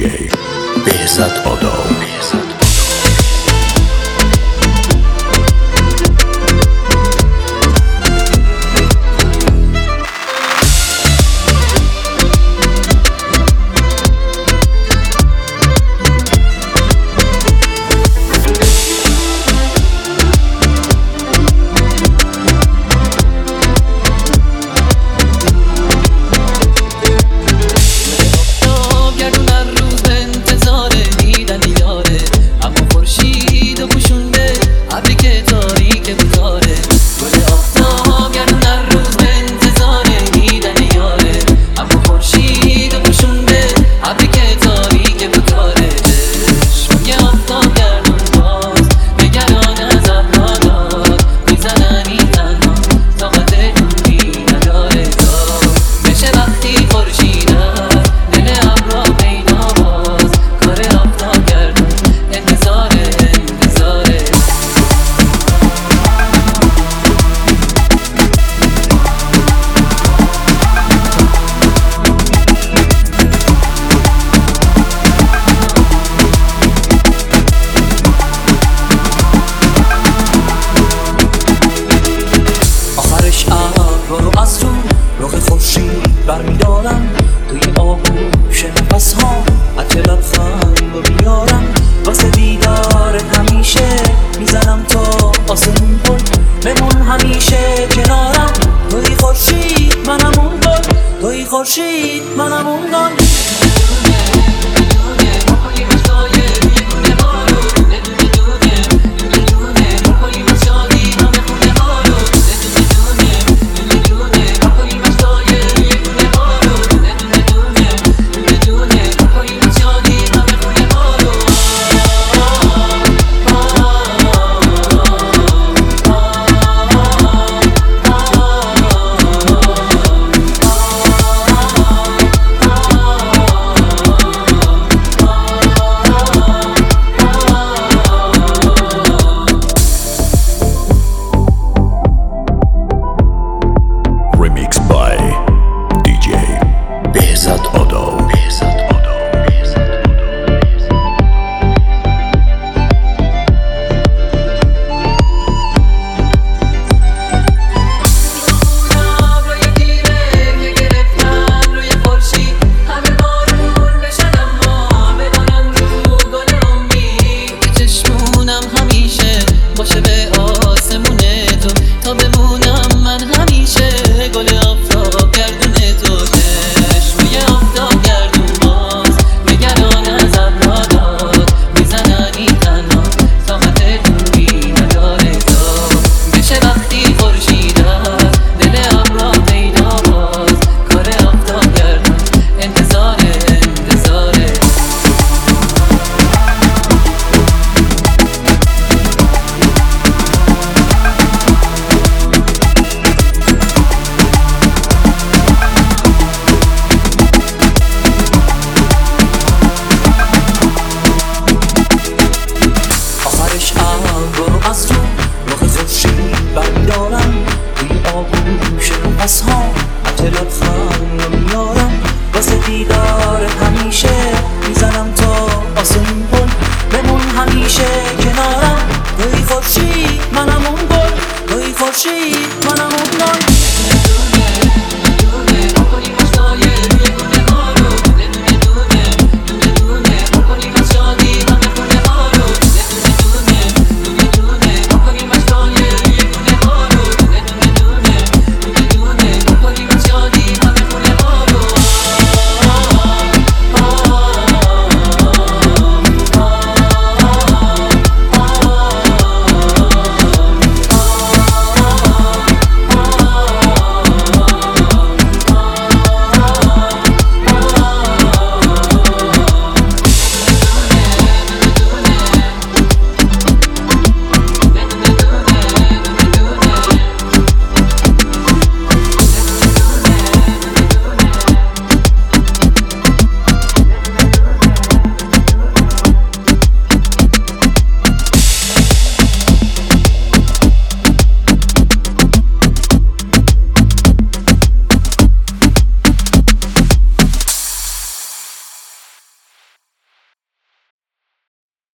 بهزاد آدم. برمیدارم توی آغوش نفس ها عطر لبخند رو بیارم واسه دیدارت همیشه میزنم تا آسمون گل بمون همیشه کنارم توی خورشید منم اون گل توی خورشید منم اون گل نفس ها عطر لبخند رو میارم واسه دیدارت همیشه میزنم تا آسمون گل بمون همیشه کنارم توی خورشید منم اون گل توی خورشید